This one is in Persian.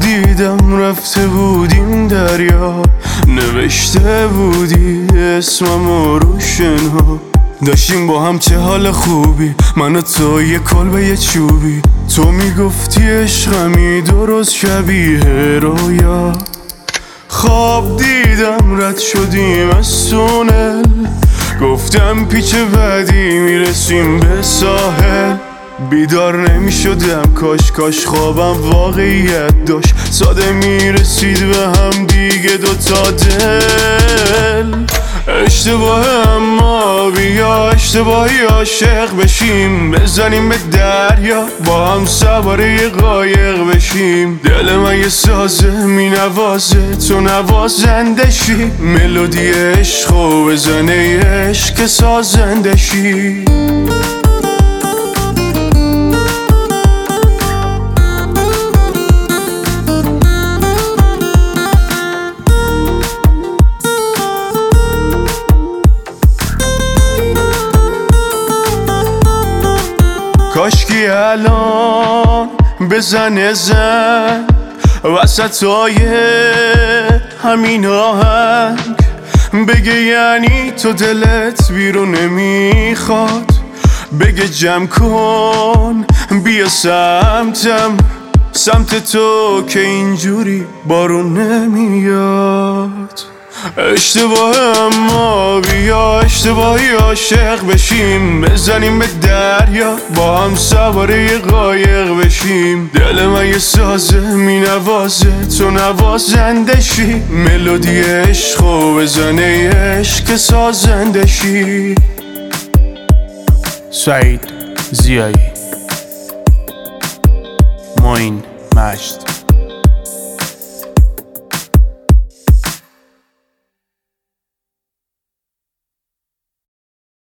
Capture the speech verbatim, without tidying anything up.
دیدم رفته بودیم دریا، نوشته بودی اسمم رو شنها. داشتیم با هم چه حال خوبی، من و تو یه کلبه یه چوبی. تو میگفتی عشقمی درست شبیه رویا. خواب دیدم رد شدیم از تونل، گفتم پیچ بعدی میرسیم به ساحل. بیدار نمی شدم کاش کاش خوابم واقعیت داشت، ساده میرسید به هم دیگه دوتا دل. اشتباه اما بیا اشتباهی عاشق بشیم، بزنیم به دریا با هم سواره یه قایق بشیم. دل من یه سازه می نوازه تو نوازنده شی، ملودی عشق و بزنه عشق سازنده شی. کاشکی الان بزنه زن وسطای همین آهنگ، بگه یعنی تو دلت بیرون نمیخواد، بگه جمع کن بیا سمتم، سمت تو که اینجوری بارون نمیاد. اشتباه اما بیا اشتباهی عاشق بشیم، بزنیم به دریا با هم سواره یه قایق بشیم. دل من یه سازه می نوازه تو نوازنده شی، ملودی عشق و بزنه عشق سازنده شی. سعید زیایی، معین مجد.